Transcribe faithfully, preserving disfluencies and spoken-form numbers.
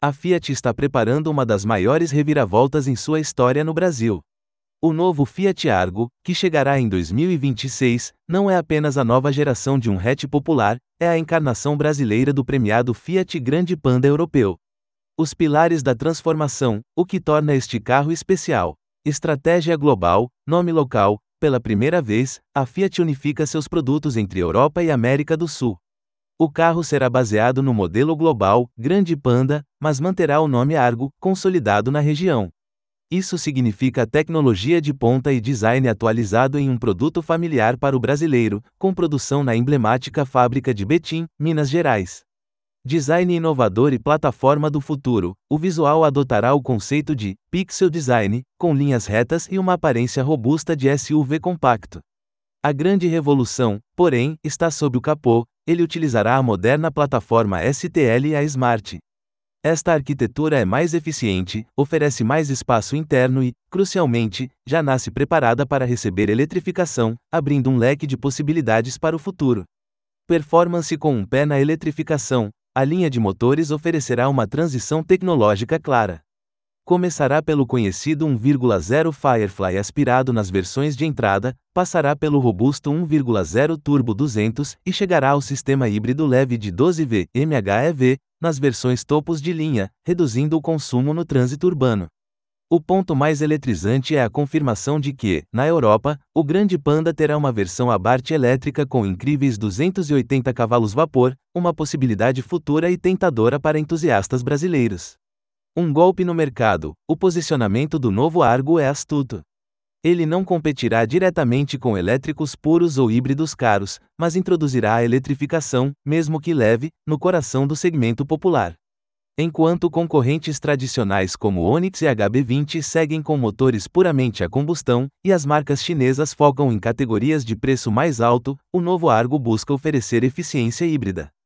A Fiat está preparando uma das maiores reviravoltas em sua história no Brasil. O novo Fiat Argo, que chegará em dois mil e vinte e seis, não é apenas a nova geração de um hatch popular, é a encarnação brasileira do premiado Fiat Grande Panda europeu. Os pilares da transformação, o que torna este carro especial. Estratégia global, nome local. Pela primeira vez, a Fiat unifica seus produtos entre Europa e América do Sul. O carro será baseado no modelo global, Grande Panda, mas manterá o nome Argo, consolidado na região. Isso significa tecnologia de ponta e design atualizado em um produto familiar para o brasileiro, com produção na emblemática fábrica de Betim, Minas Gerais. Design inovador e plataforma do futuro. O visual adotará o conceito de pixel design, com linhas retas e uma aparência robusta de S U V compacto. A grande revolução, porém, está sob o capô. Ele utilizará a moderna plataforma S T L e a Smart. Esta arquitetura é mais eficiente, oferece mais espaço interno e, crucialmente, já nasce preparada para receber eletrificação, abrindo um leque de possibilidades para o futuro. Performance com um pé na eletrificação. A linha de motores oferecerá uma transição tecnológica clara. Começará pelo conhecido um vírgula zero Firefly aspirado nas versões de entrada, passará pelo robusto um vírgula zero Turbo duzentos e chegará ao sistema híbrido leve de doze V M H E V, nas versões topos de linha, reduzindo o consumo no trânsito urbano. O ponto mais eletrizante é a confirmação de que, na Europa, o Grande Panda terá uma versão Abarth elétrica com incríveis duzentos e oitenta cavalos vapor, uma possibilidade futura e tentadora para entusiastas brasileiros. Um golpe no mercado. O posicionamento do novo Argo é astuto. Ele não competirá diretamente com elétricos puros ou híbridos caros, mas introduzirá a eletrificação, mesmo que leve, no coração do segmento popular. Enquanto concorrentes tradicionais como Onix e H B vinte seguem com motores puramente a combustão, e as marcas chinesas focam em categorias de preço mais alto, o novo Argo busca oferecer eficiência híbrida.